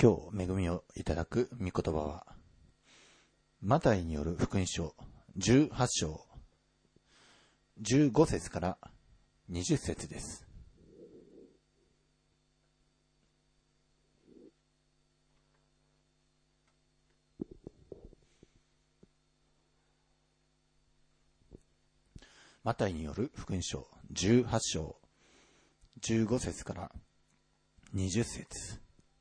今日恵みをいただく御言葉は、マタイによる福音書18章15節から20節です。マタイによる福音書18章15節から20節。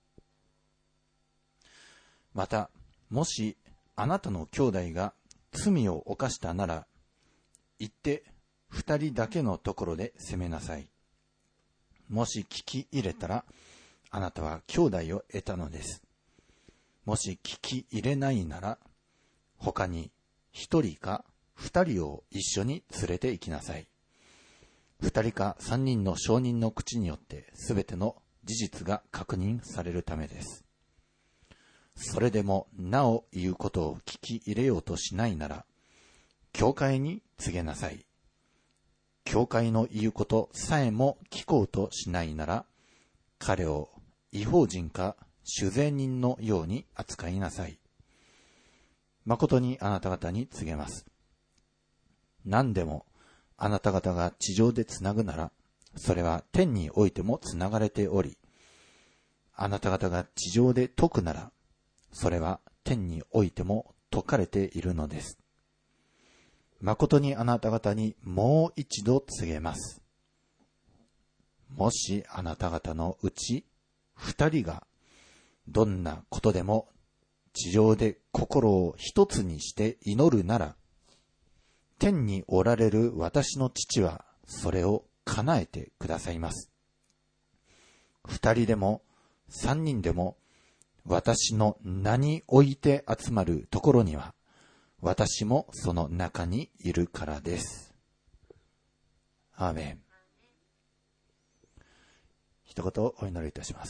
また、もしあなたの兄弟が罪を犯したなら、行って二人だけのところで責めなさい。もし聞き入れたら、あなたは兄弟を得たのです。もし聞き入れないなら、他に一人か二人を一緒に連れて行きなさい。二人か三人の証人の口によってすべての事実が確認されるためです。それでもなお言うことを聞き入れようとしないなら、教会に告げなさい。教会の言うことさえも聞こうとしないなら、彼を異邦人か酒税人のように扱いなさい。誠にあなた方に告げます。何でもあなた方が地上でつなぐなら、それは天においてもつながれており、あなた方が地上で解くなら、それは天においても説かれているのです。誠にあなた方にもう一度告げます。もしあなた方のうち二人がどんなことでも地上で心を一つにして祈るなら、天におられる私の父はそれを叶えてくださいます。二人でも三人でも私の名において集まるところには、私もその中にいるからです。アーメン。一言お祈りいたします。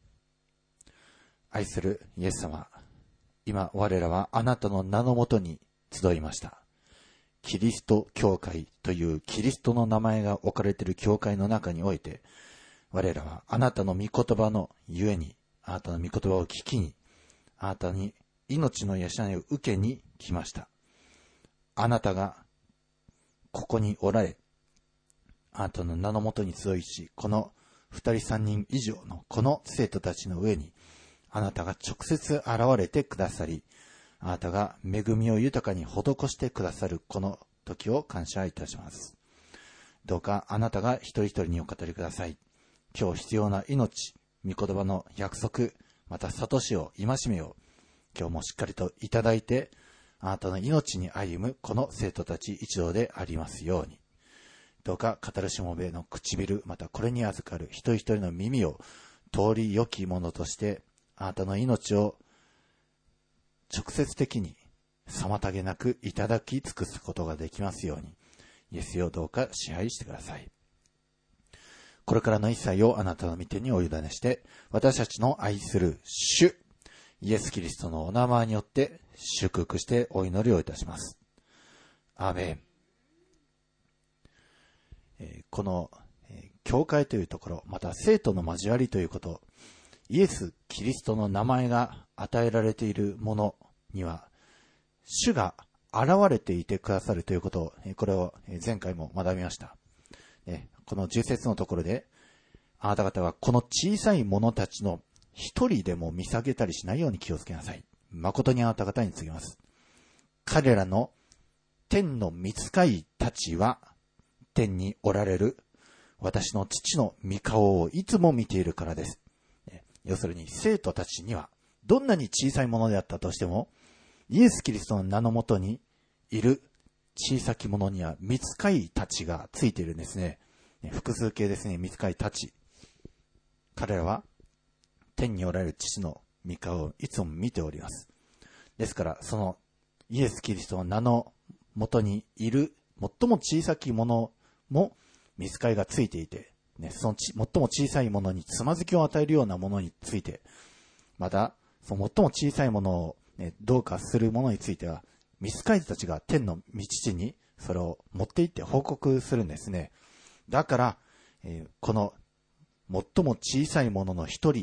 愛するイエス様、今我らはあなたの名のもとに集いました。キリスト教会というキリストの名前が置かれている教会の中において、我らはあなたの御言葉のゆえに、あなたの御言葉を聞きに、あなたに命の養いを受けに来ました。あなたがここにおられ、あなたの名のもとに集いし、この二人三人以上のこの生徒たちの上に、あなたが直接現れてくださり、あなたが恵みを豊かに施してくださるこの時を感謝いたします。どうかあなたが一人一人にお語りください。今日必要な命、御言葉の約束、また諭しを戒めを今日もしっかりといただいて、あなたの命に歩むこの生徒たち一同でありますように。どうか語るしもべの唇、またこれに預かる一人一人の耳を通り良きものとして、あなたの命を直接的に妨げなくいただき尽くすことができますように、イエスよどうか支配してください。これからの一切をあなたの御手にお委ねして、私たちの愛する主イエスキリストのお名前によって祝福してお祈りをいたします。アーメン。この教会というところ、また生徒の交わりということ、イエス・キリストの名前が与えられているものには、主が現れていてくださるということを、これを前回も学びました。この10節のところで、あなた方はこの小さい者たちの一人でも見下げたりしないように気をつけなさい。誠にあなた方に告げます。彼らの天の御使いたちは、天におられる私の父の御顔をいつも見ているからです。要するに生徒たちにはどんなに小さいものであったとしても、イエス・キリストの名のもとにいる小さきものには御使いたちがついているんですね。複数形ですね。御使いたち。彼らは天におられる父の御顔をいつも見ております。ですからそのイエス・キリストの名のもとにいる最も小さきものも御使いがついていて、その最も小さいものにつまずきを与えるようなものについて、またその最も小さいものを、どうかするものについては、御使いたちが天の御父にそれを持って行って報告するんですね。だから、この最も小さいものの一人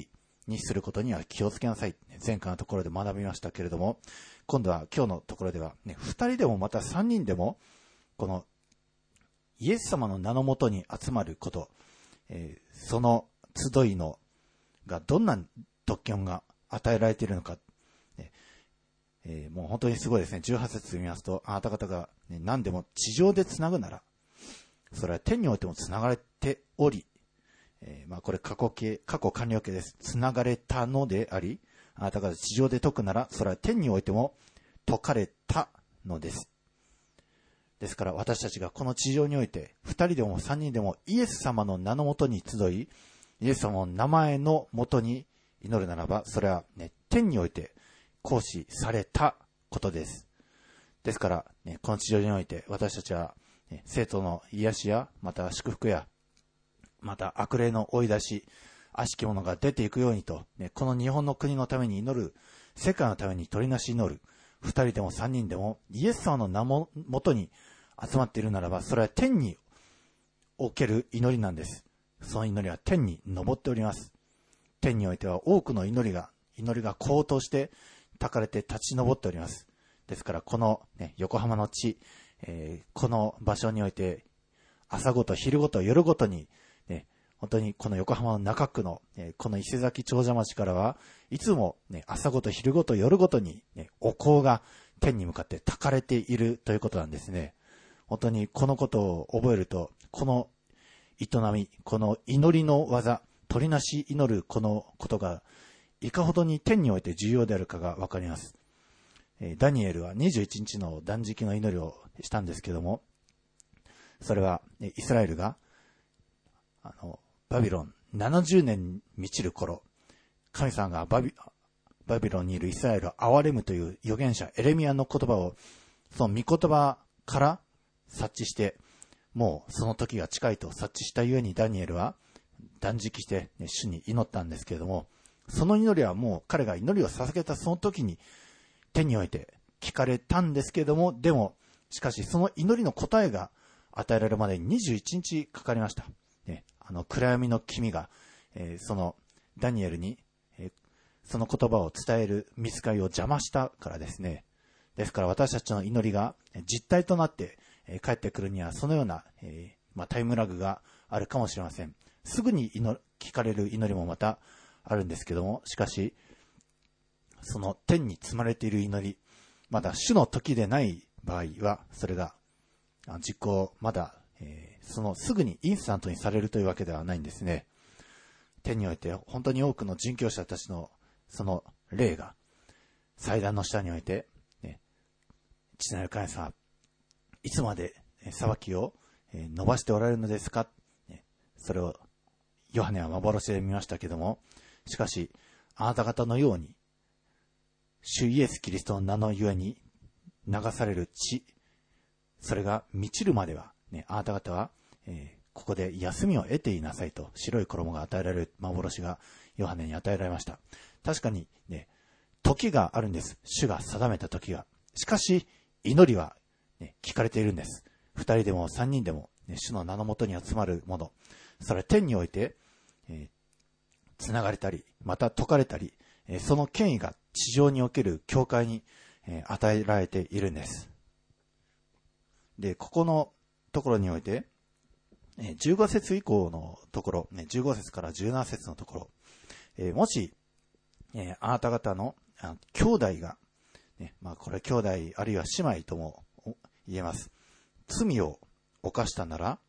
にすることには気をつけなさい。前回のところで学びましたけれども、今度は今日のところでは、2人でもまた3人でも、このイエス様の名のもとに集まること、その集いのがどんな特権が与えられているのか、もう本当にすごいですね。18節見ますと、あなた方が、何でも地上でつなぐなら、それは天においてもつながれており、これ過去完了形です。つながれたのであり、あなたが地上で解くなら、それは天においても解かれたのです。ですから私たちがこの地上において、2人でも3人でもイエス様の名のもとに集い、イエス様の名前のもとに祈るならば、それは、天において行使されたことです。ですから、この地上において私たちは、生徒の癒しや、また祝福や、また悪霊の追い出し、悪しき者が出ていくようにと、この日本の国のために祈る、世界のために取りなし祈る、2人でも3人でもイエス様の名もとに集まっているならば、それは天における祈りなんです。その祈りは天に昇っております。天においては多くの祈りが高騰してたかれて立ち上っております。ですからこの、横浜の地、この場所において朝ごと昼ごと夜ごとに、本当にこの横浜の中区の、この伊勢崎長者町からはいつも、朝ごと昼ごと夜ごとに、お香が天に向かって焚かれているということなんですね。本当にこのことを覚えると、この営み、この祈りの技、取りなし祈るこのことがいかほどに天において重要であるかがわかります。ダニエルは21日の断食の祈りをしたんですけども、それはイスラエルがバビロン70年満ちる頃、神様がバビロンにいるイスラエルを憐れむという預言者エレミヤの言葉を、その御言葉から察知して、もうその時が近いと察知したゆえにダニエルは断食して、主に祈ったんですけれども、その祈りはもう彼が祈りを捧げたその時に天において聞かれたんですけれども、でもしかしその祈りの答えが与えられるまでに21日かかりました。暗闇の君が、そのダニエルに、その言葉を伝える御使いを邪魔したからですね。ですから私たちの祈りが実体となって、帰ってくるにはそのような、タイムラグがあるかもしれません。すぐに聞かれる祈りもまたあるんですけども、しかしその天に積まれている祈り、まだ主の時でない場合はそれが実行まだ、そのすぐにインスタントにされるというわけではないんですね。天において本当に多くの殉教者たちのその霊が祭壇の下において、父なる神様、いつまで裁きを伸ばしておられるのですか。それをヨハネは幻で見ましたけども、しかしあなた方のように主イエスキリストの名のゆえに流される血、それが満ちるまでは、あなた方は、ここで休みを得ていなさいと、白い衣が与えられる幻がヨハネに与えられました。確かに時があるんです。主が定めた時が。しかし祈りは、聞かれているんです。2人でも3人でも、主の名のもとに集まるもの、それは天において、つながれたりまた解かれたり、その権威が地上における教会に、与えられているんです。で、ここのところにおいて、15節以降のところ、15節から17節のところ、もし、あなた方の兄弟が、これ兄弟あるいは姉妹とも言えます。罪を犯したなら、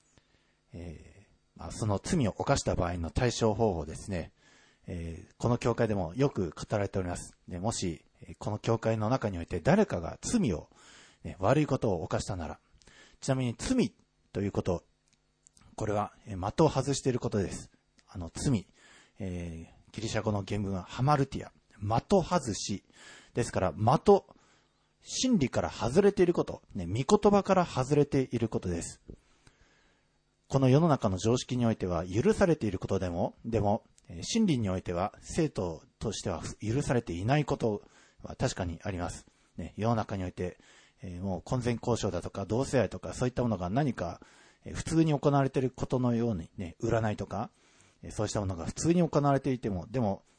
その罪を犯した場合の対処方法ですね。この教会でもよく語られております。でもしこの教会の中において誰かが罪を、悪いことを犯したなら、ちなみに罪ということ、これは的を外していることです。罪、ギリシャ語の原文はハマルティア、的外しですから、真理から外れていること、御言葉から外れていることです。この世の中の常識においては許されていることでも真理においては生徒としては許されていないことは確かにあります。世の中において、もう婚前交渉だとか同性愛とかそういったものが何か普通に行われていることのように、占いとかそうしたものが普通に行われていても、でも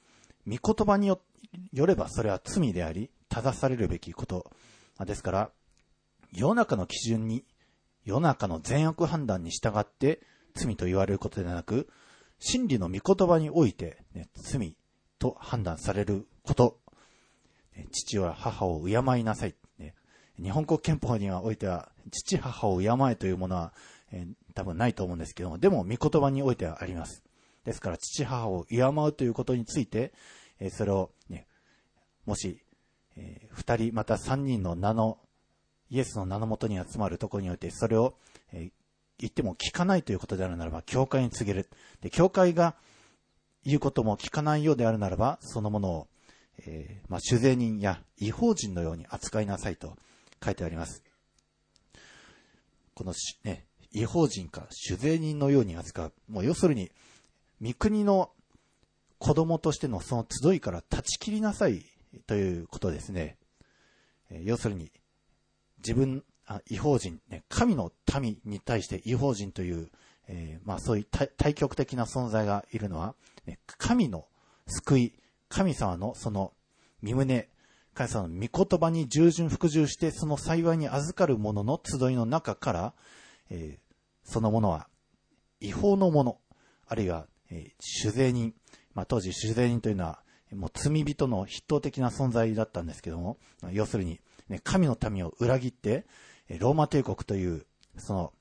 御言葉によればそれは罪であり、正されるべきことですから、世の中の基準に、世の中の善悪判断に従って罪と言われることではなく、真理の御言葉において、罪と判断されること、父は母を敬いなさい。日本国憲法においては、父母を敬えというものは、多分ないと思うんですけども、でも御言葉においてはあります。ですから父母を敬うということについて、それを、もし、2人また3人の名の、イエスの名のもとに集まるところにおいて、それを、言っても聞かないということであるならば、教会に告げる。で、教会が言うことも聞かないようであるならば、そのものを、酒税人や異邦人のように扱いなさいと書いてあります。この異邦人か酒税人のように扱う。もう要するに、御国の子供としてのその集いから断ち切りなさいということですね。要するに、異邦人、神の民に対して異邦人という、そういう対極的な存在がいるのは、神の救い、神様のその身旨、神様の御言葉に従順服従してその幸いに預かる者の集いの中から、そのものは違法のもの、あるいは、酒税人、当時酒税人というのはもう罪人の筆頭的な存在だったんですけども、要するに、神の民を裏切ってローマ帝国というその、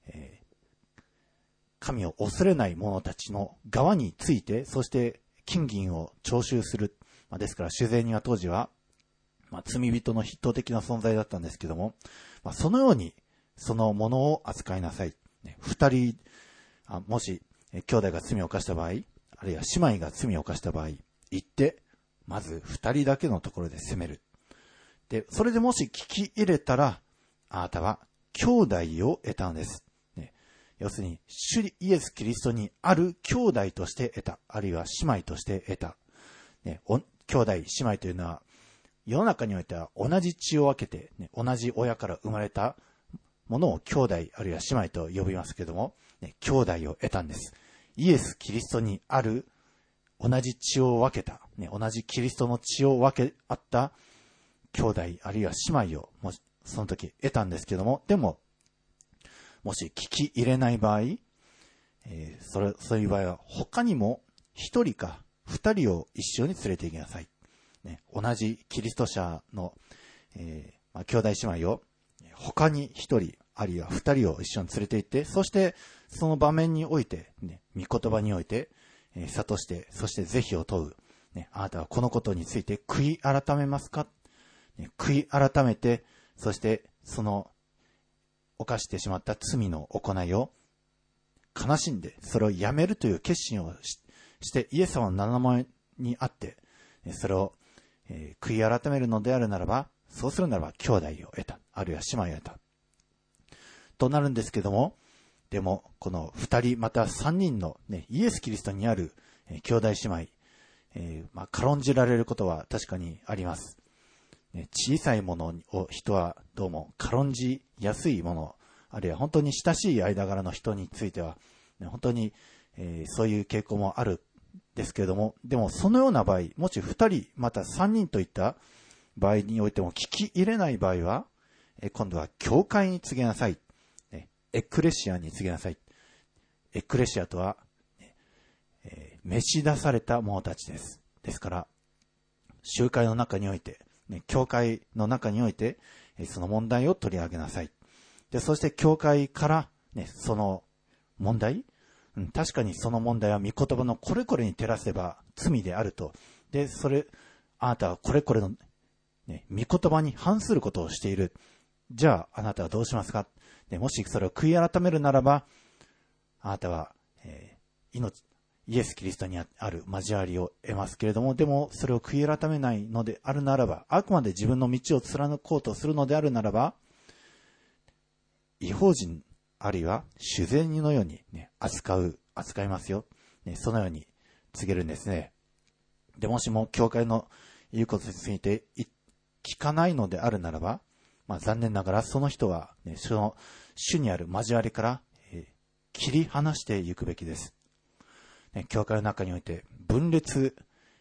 神を恐れない者たちの側について、そして金銀を徴収する。ですから酒税人は当時は、罪人の筆頭的な存在だったんですけども、そのようにそのものを扱いなさい。二人、もし兄弟が罪を犯した場合、あるいは姉妹が罪を犯した場合、行って、まず二人だけのところで責める。で、それでもし聞き入れたら、あなたは兄弟を得たのです。要するに、主イエス・キリストにある兄弟として得た。あるいは姉妹として得た。兄弟、姉妹というのは、世の中においては同じ血を分けて、同じ親から生まれたものを兄弟、あるいは姉妹と呼びますけども、兄弟を得たんです。イエス・キリストにある同じ血を分けた、同じキリストの血を分け合った兄弟、あるいは姉妹をその時得たんですけども、でも、もし聞き入れない場合、そういう場合は他にも一人か二人を一緒に連れて行きなさい。同じキリスト者の、兄弟姉妹を他に一人、あるいは二人を一緒に連れて行って、そしてその場面において、御言葉において、諭して、そして是非を問う。あなたはこのことについて悔い改めますか？悔い改めて、そしてその犯してしまった罪の行いを悲しんで、それをやめるという決心をして、イエス様の名前にあって、それを、悔い改めるのであるならば、そうするならば兄弟を得た、あるいは姉妹を得た。となるんですけども、でも、この二人また三人の、イエス・キリストにある、兄弟姉妹、軽んじられることは確かにあります。小さいものを人はどうも軽んじやすいもの、あるいは本当に親しい間柄の人については、本当に、そういう傾向もあるんですけれども、でもそのような場合、もし2人また3人といった場合においても聞き入れない場合は、今度は教会に告げなさい。エクレシアに告げなさい。エクレシアとは、召し出された者たちです。ですから、集会の中において、教会の中において、その問題を取り上げなさい。で、そして教会から、その問題、確かにその問題は御言葉のこれこれに照らせば罪であると。で、あなたはこれこれの、御言葉に反することをしている。じゃあ、あなたはどうしますか？で、もしそれを悔い改めるならば、あなたは、イエス・キリストにある交わりを得ますけれども、でもそれを悔い改めないのであるならば、あくまで自分の道を貫こうとするのであるならば、異邦人あるいは酒税人のように、扱いますよ、そのように告げるんですね。で、もしも教会の言うことについて聞かないのであるならば、残念ながらその人は、その主にある交わりから、切り離していくべきです。教会の中において分裂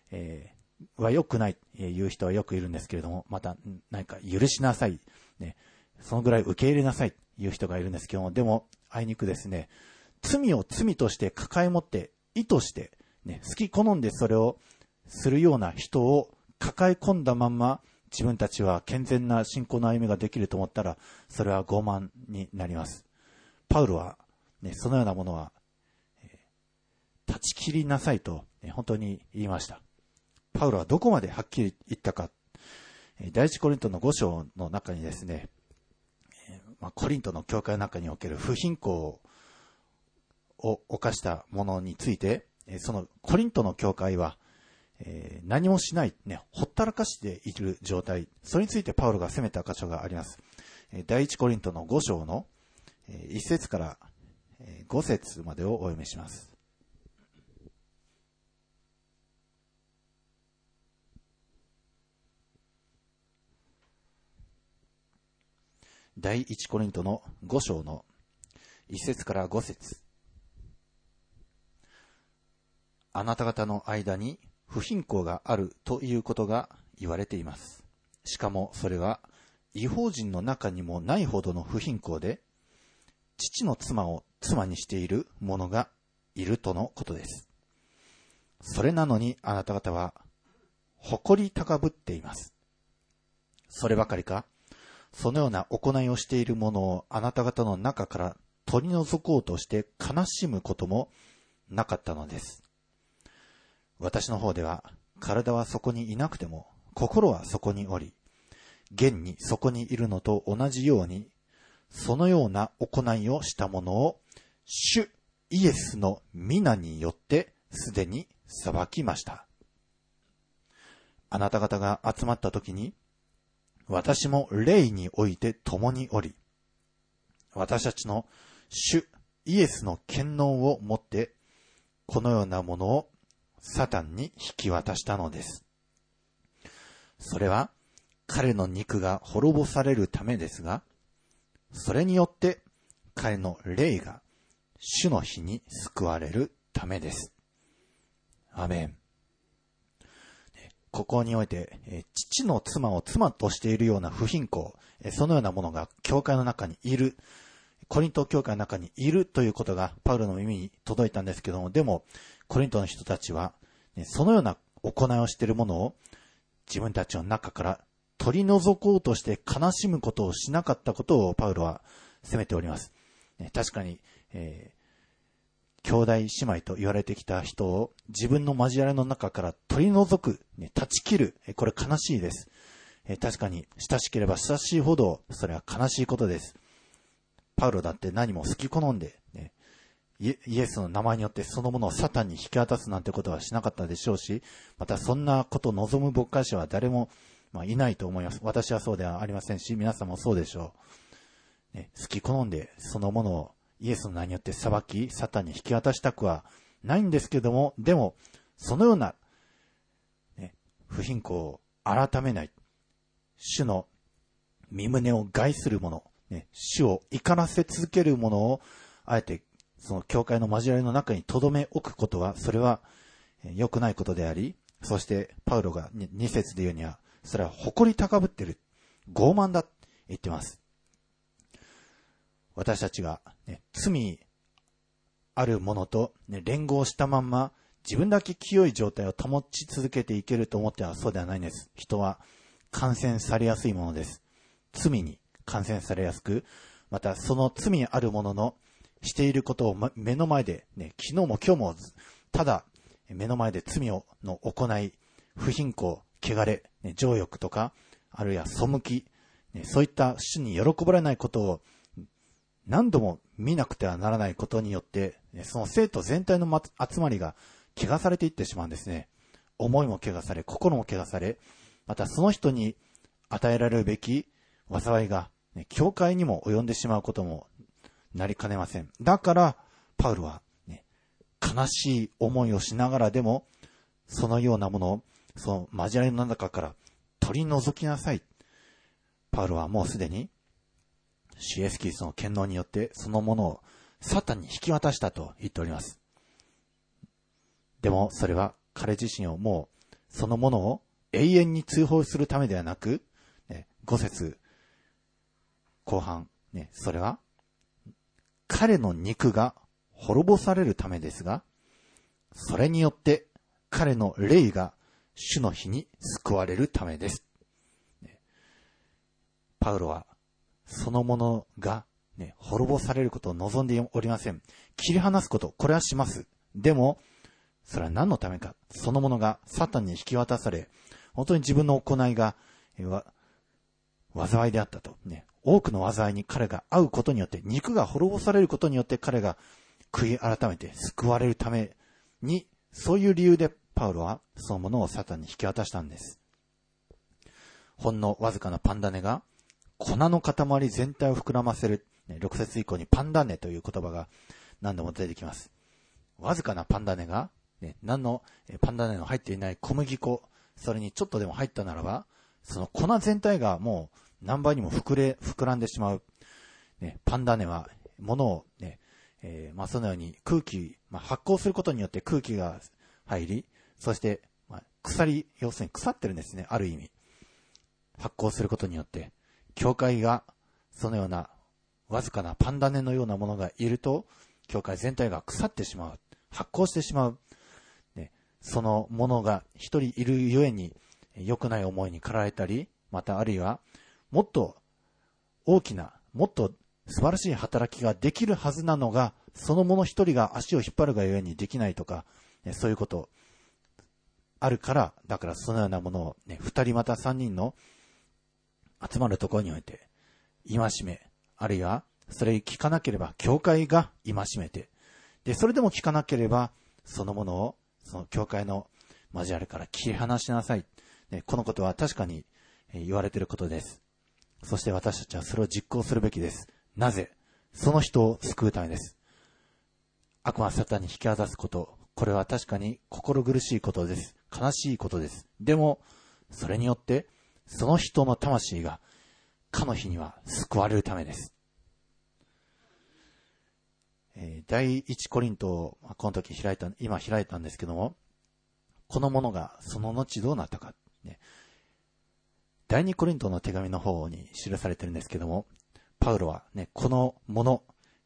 は良くない、言う人はよくいるんですけれども、また何か許しなさい、ね、そのぐらい受け入れなさい言う人がいるんですけども、でもあいにくですね、罪を罪として抱え持って意図して、ね、好き好んでそれをするような人を抱え込んだまんま自分たちは健全な信仰の歩みができると思ったら、それは傲慢になります。パウロは、ね、そのようなものは、断ち切りなさいと、本当に言いました。パウロはどこまではっきり言ったか。第一コリントの5章の中にですね、コリントの教会の中における不貧困を犯したものについて、そのコリントの教会は、何もしない、ね、ほったらかしている状態、それについてパウロが責めた箇所があります。第一コリントの5章の1節から5節までをお読みします。第一コリントの5章の1節から5節。あなた方の間に不貧困があるということが言われています。しかもそれは異邦人の中にもないほどの不貧困で、父の妻を妻にしている者がいるとのことです。それなのにあなた方は誇り高ぶっています。そればかりか、そのような行いをしている者をあなた方の中から取り除こうとして悲しむこともなかったのです。私の方では、体はそこにいなくても、心はそこにおり、現にそこにいるのと同じように、そのような行いをしたものを、主イエスの皆によってすでに裁きました。あなた方が集まったときに、私も霊において共におり、私たちの主イエスの権能をもって、このようなものをサタンに引き渡したのです。それは彼の肉が滅ぼされるためですが、それによって彼の霊が主の日に救われるためです。アメン。ここにおいて、父の妻を妻としているような不貧困、そのようなものが教会の中にいる、コリント教会の中にいるということがパウロの耳に届いたんですけども、でもコリントの人たちは、そのような行いをしているものを自分たちの中から取り除こうとして悲しむことをしなかったことをパウロは責めております。確かに、兄弟姉妹と言われてきた人を自分の交わりの中から取り除く、断ち切る、これ悲しいです。確かに親しければ親しいほどそれは悲しいことです。パウロだって何も好き好んで、イエスの名前によってそのものをサタンに引き渡すなんてことはしなかったでしょうし、またそんなことを望む牧会者は誰も、いないと思います。私はそうではありませんし、皆さんもそうでしょう。好き好んでそのものをイエスの名によって裁き、サタンに引き渡したくはないんですけども、でも、そのような、不貧困を改めない、主の身旨を害するもの、主を怒らせ続けるものを、あえて、その教会の交わりの中に留め置くことは、それは良くないことであり、そしてパウロが2節で言うには、それは誇り高ぶっている、傲慢だ、言ってます。私たちが、罪あるものと、連合したまんま自分だけ清い状態を保ち続けていけると思ってはそうではないんです。人は感染されやすいものです。罪に感染されやすく、またその罪あるもののしていることを目の前で、昨日も今日もただ目の前で罪の行い、不貧困、汚れ、情欲とか、あるいは背き、そういった主に喜ばれないことを何度も見なくてはならないことによって、その生徒全体の集まりが汚されていってしまうんですね。思いも汚され、心も汚され、またその人に与えられるべき災いが、教会にも及んでしまうこともなりかねません。だから、パウロは、悲しい思いをしながらでも、そのようなものを、その交わりの中から取り除きなさい。パウロはもうすでに、主イエスキリストの権能によってそのものをサタンに引き渡したと言っております。でもそれは彼自身をもそのものを永遠に追放するためではなく、5節後半、それは彼の肉が滅ぼされるためですが、それによって彼の霊が主の日に救われるためです。パウロはそのものが、滅ぼされることを望んでおりません。切り離すこと、これはします。でも、それは何のためか。そのものがサタンに引き渡され、本当に自分の行いが災いであったと。多くの災いに彼が遭うことによって、肉が滅ぼされることによって彼が悔い改めて救われるために、そういう理由でパウロはそのものをサタンに引き渡したんです。ほんのわずかなパン種が粉の塊全体を膨らませる。6節以降にパン種という言葉が何度も出てきます。わずかなパン種が、何のパン種の入っていない小麦粉、それにちょっとでも入ったならば、その粉全体がもう何倍にも膨らんでしまう。パン種は物をそのように空気、発酵することによって空気が入り、そして、要するに腐ってるんですね、ある意味。発酵することによって、教会がそのようなわずかなパン種のようなものがいると、教会全体が腐ってしまう。発酵してしまう。そのものが一人いるゆえに、良くない思いに駆られたり、またあるいは、もっと大きな、もっと素晴らしい働きができるはずなのが、そのもの一人が足を引っ張るがゆえにできないとか、そういうことあるから、だからそのようなものを2人また3人の集まるところにおいて、戒め、あるいはそれ聞かなければ教会が戒めて、で、それでも聞かなければ、そのものを、その教会の交わりから切り離しなさい。このことは確かに言われていることです。そして私たちはそれを実行するべきです。なぜ？その人を救うためです。悪魔サタンに引き渡すこと、これは確かに心苦しいことです。悲しいことです。でも、それによって、その人の魂が、かの日には救われるためです。第一コリントをこの時今開いたんですけども、このものがその後どうなったか。第二コリントの手紙の方に記されているんですけども、パウロはこのもの、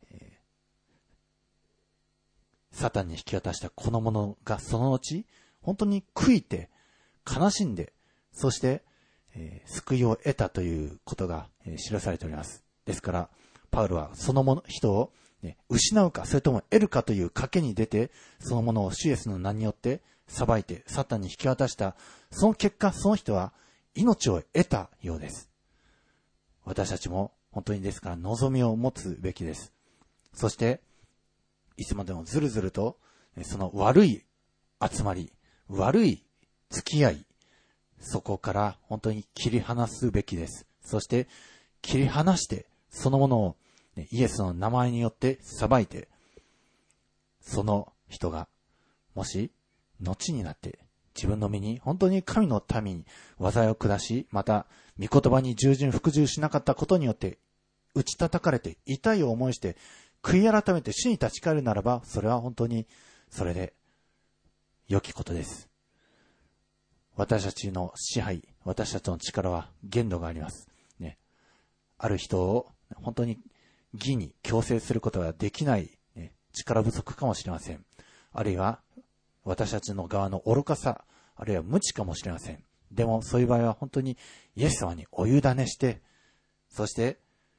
サタンに引き渡したこのものがその後、本当に悔いて、悲しんで、そして、救いを得たということが、記されております。ですから、パウロはその人を、失うか、それとも得るかという賭けに出て、そのものを主イエスの名によって裁いて、サタンに引き渡した、その結果、その人は命を得たようです。私たちも本当にですから望みを持つべきです。そして、いつまでもずるずると、その悪い集まり、悪い付き合い、そこから本当に切り離すべきです。そして切り離してそのものをイエスの名前によって裁いて、その人がもし後になって自分の身に本当に神の民に災いを下し、また御言葉に従順服従しなかったことによって打ち叩かれて痛い思いして悔い改めて主に立ち返るならば、それは本当にそれで良きことです。私たちの支配、私たちの力は限度があります。ある人を本当に義に強制することができない、力不足かもしれません。あるいは私たちの側の愚かさ、あるいは無知かもしれません。でもそういう場合は本当にイエス様にお委ねして、そして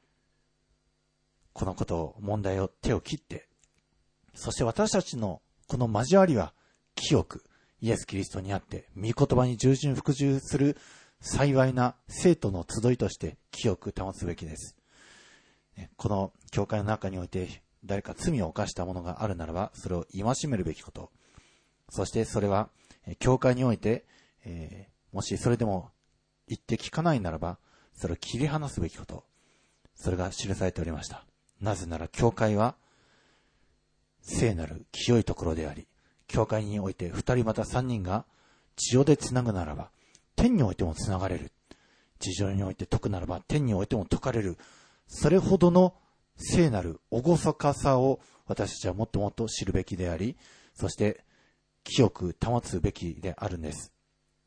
このことを問題を手を切って、そして私たちのこの交わりは清くイエス・キリストにあって、御言葉に従順服従する幸いな生徒の集いとして清く保つべきです。この教会の中において誰か罪を犯したものがあるならば、それを戒めるべきこと。そしてそれは教会において、もしそれでも言って聞かないならば、それを切り離すべきこと。それが記されておりました。なぜなら教会は聖なる清いところであり、教会において2人また3人が地上でつなぐならば天においてもつながれる。地上において説くならば天においても説かれる。それほどの聖なる厳かさを私たちはもっともっと知るべきであり、そして清く保つべきであるんです。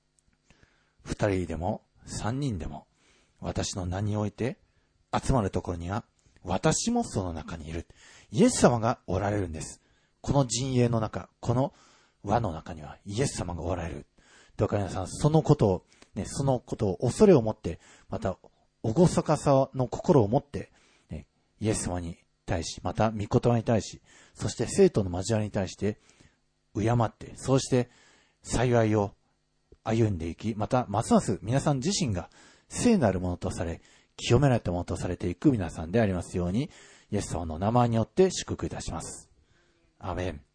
2人でも3人でも私の名において集まるところには私もその中にいる。イエス様がおられるんです。この陣営の中、この輪の中にはイエス様がおられる。どうか皆さん、そのことを恐れを持って、また、厳かさの心を持って、イエス様に対し、また、御言葉に対し、そして生徒の交わりに対して、敬って、そうして幸いを歩んでいき、また、ますます皆さん自身が聖なるものとされ、清められたものとされていく皆さんでありますように、イエス様の名前によって祝福いたします。アーメン。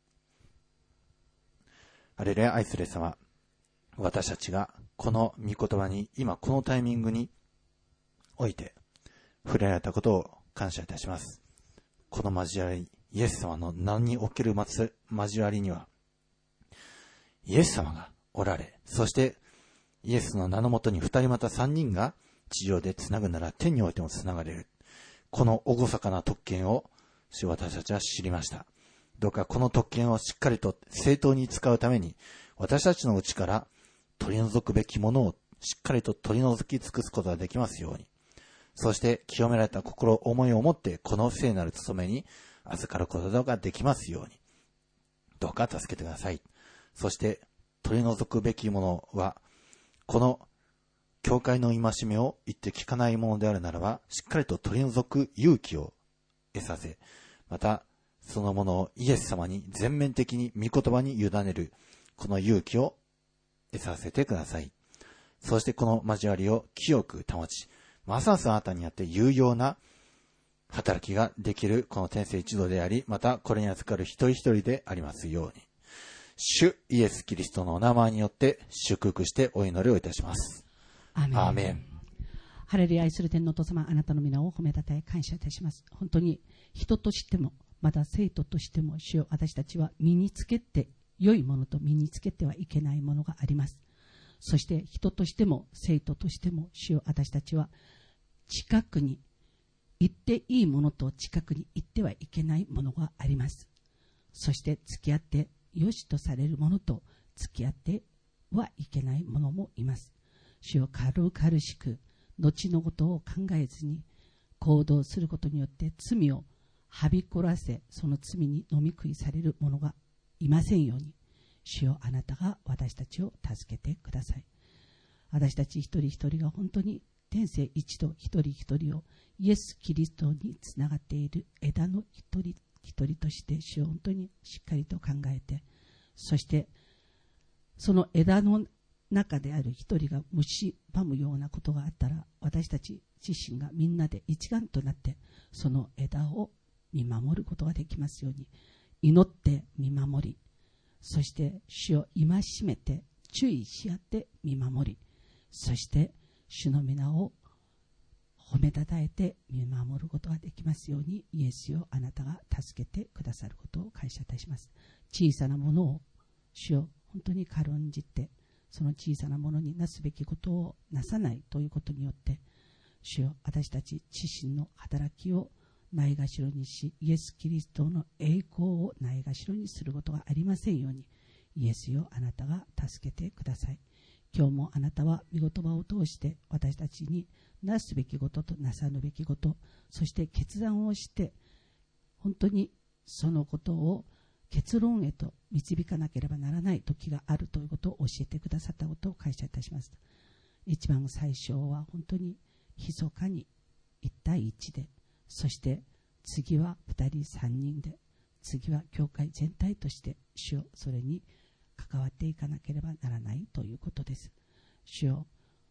ハレルヤ。愛する様、私たちがこの御言葉に今このタイミングにおいて触れられたことを感謝いたします。この交わり、イエス様の名における交わりにはイエス様がおられ、そしてイエスの名のもとに2人また3人が地上でつなぐなら天においてもつながれる。この厳かな特権を私たちは知りました。どうかこの特権をしっかりと正当に使うために、私たちのうちから取り除くべきものをしっかりと取り除き尽くすことができますように。そして清められた心、思いを持ってこの聖なる務めに預かることができますように。どうか助けてください。そして取り除くべきものは、この教会の戒めを言って聞かないものであるならば、しっかりと取り除く勇気を得させ、またそのものをイエス様に全面的に御言葉に委ねる、この勇気を得させてください。そしてこの交わりを清く保ち、ますますあなたにあって有用な働きができるこの天聖一同であり、またこれに預かる一人一人でありますように。主イエスキリストのお名前によって祝福してお祈りをいたします。 アーメン。 アーメン。 ハレルヤ。愛する天のお父様、あなたの皆を褒めたたえ感謝いたします。本当に人としてもまた生徒としても、主よ、私たちは身につけて良いものと身につけてはいけないものがあります。そして人としても生徒としても、主よ、私たちは近くに行っていいものと近くに行ってはいけないものがあります。そして付き合って良しとされるものと付き合ってはいけないものもいます。主よ、軽々しく後のことを考えずに行動することによって罪をはびこらせ、その罪に飲み食いされる者がいませんように、主よ、あなたが私たちを助けてください。私たち一人一人が本当に天性一同一人一人をイエス・キリストにつながっている枝の一人一人として、主を本当にしっかりと考えて、そしてその枝の中である一人が蝕むようなことがあったら、私たち自身がみんなで一丸となってその枝を見守ることができますように、祈って見守り、そして主を戒めて注意し合って見守り、そして主の皆を褒めたたえて見守ることができますように、イエスよ、あなたが助けてくださることを感謝いたします。小さなものを主を本当に軽んじて、その小さなものになすべきことをなさないということによって、主よ、私たち自身の働きをないがしろにし、イエス・キリストの栄光をないがしろにすることがありませんように、イエスよ、あなたが助けてください。今日もあなたは御言葉を通して私たちになすべきこととなさぬべきこと、そして決断をして本当にそのことを結論へと導かなければならない時があるということを教えてくださったことを感謝いたします。一番最初は本当に密かに1対1で、そして次は2人3人で、次は教会全体として主よ、それに関わっていかなければならないということです。主よ、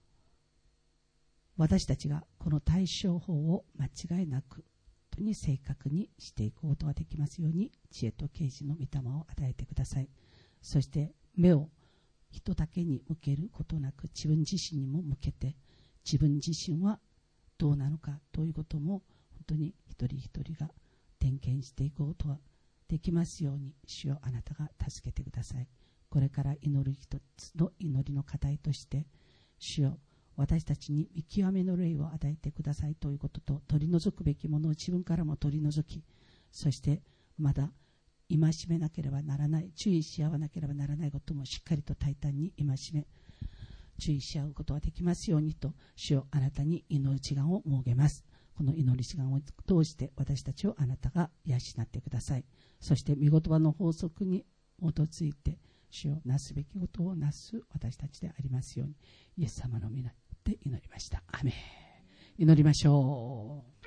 私たちがこの対処法を間違いなく本当に正確にしていくことができますように、知恵と啓示の御霊を与えてください。そして目を人だけに向けることなく、自分自身にも向けて、自分自身はどうなのかということも本当に一人一人が点検していくことができますように、主よ、あなたが助けてください。これから祈る一つの祈りの課題として、主よ、私たちに見極めの霊を与えてくださいということと、取り除くべきものを自分からも取り除き、そしてまだ戒めなければならない、注意し合わなければならないこともしっかりと大胆に戒め、 注意し合うことができますようにと、主よ、あなたに祈る時間を設けます。この祈り時間を通して私たちをあなたが養ってください。そして御言葉の法則に基づいて主をなすべきことをなす私たちでありますように、イエス様の皆で祈りました。アメン。祈りましょう。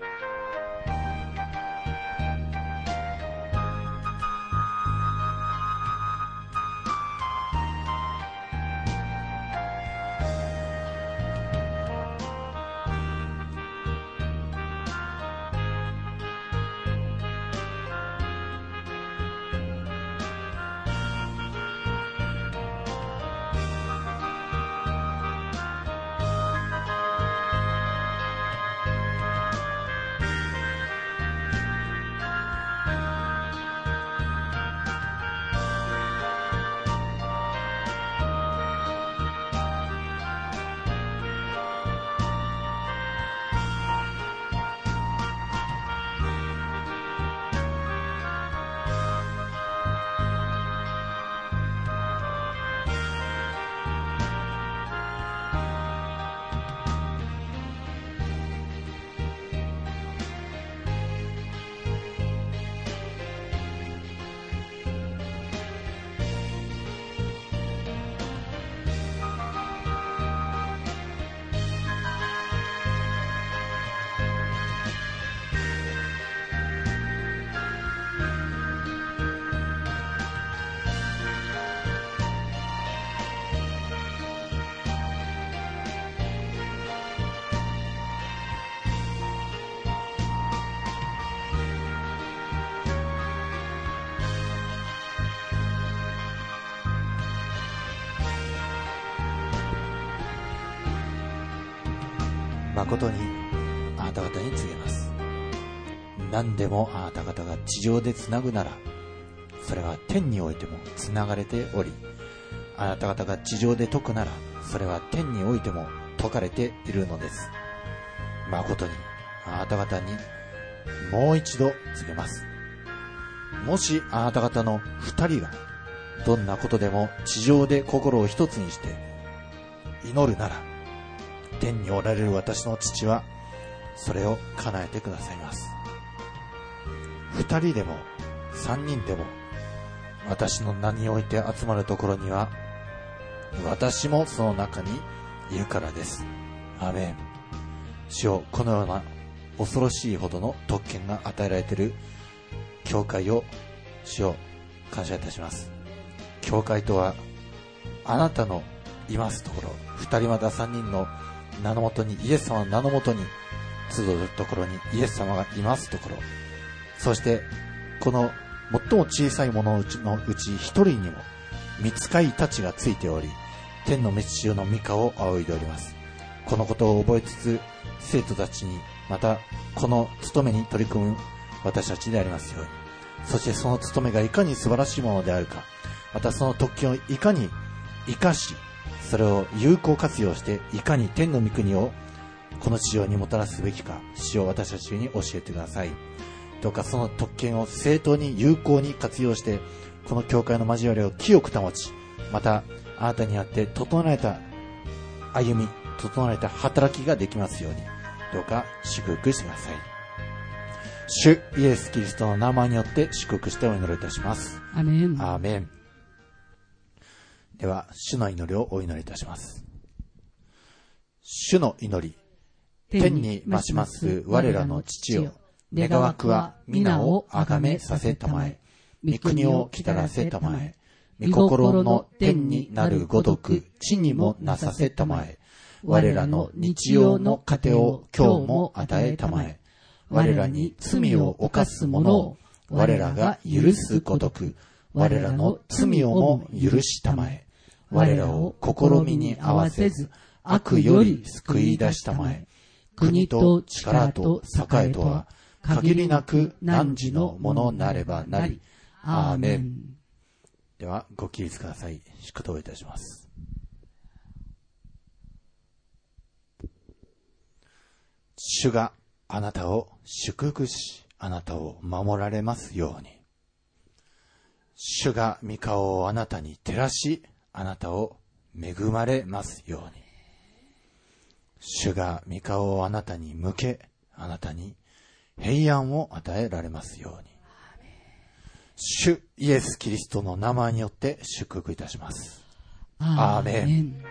誠にあなた方に告げます。何でもあなた方が地上でつなぐなら、それは天においてもつながれており、あなた方が地上で解くなら、それは天においても解かれているのです。誠にあなた方にもう一度告げます。もしあなた方の二人がどんなことでも地上で心を一つにして祈るなら、天におられる私の父はそれを叶えてくださいます。二人でも三人でも私の名において集まるところには、私もその中にいるからです。アーメン。主よ、このような恐ろしいほどの特権が与えられている教会を主よ、感謝いたします。教会とはあなたのいますところ、二人また三人の名のもとに、イエス様の名のもとに集うところにイエス様がいますところ、そしてこの最も小さいもののうち一人にも御使いたちがついており、天の道中の御顔を仰いでおります。このことを覚えつつ、生徒たちにまたこの務めに取り組む私たちでありますように、そしてその務めがいかに素晴らしいものであるか、またその特権をいかに生かし、それを有効活用していかに天の御国をこの地上にもたらすべきか、主を私たちに教えてください。どうかその特権を正当に有効に活用して、この教会の交わりを清く保ち、またあなたにあって整えた歩み、整えた働きができますように、どうか祝福してください。主イエスキリストの名前によって祝福してお祈りいたします。 アーメン。 アーメン。では主の祈りをお祈りいたします。主の祈り。天に増します我らの父よ、願わくは皆をあがめさせたまえ、御国をきたらせたまえ、御心の天になるごとく地にもなさせたまえ、我らの日曜の糧を今日も与えたまえ、我らに罪を犯す者を我らが許すごとく我らの罪をも許したまえ、我らを試みに合わせず悪より救い出したまえ、国と力と栄とは限りなく汝のものなればなり。アーメン。ではご起立ください。祝祷いたします。主があなたを祝福し、あなたを守られますように。主が御顔をあなたに照らし、あなたを恵まれますように。 主が御顔をあなたに向け、あなたに平安を与えられますように。主イエス・キリストの名前によって祝福いたします。アーメン。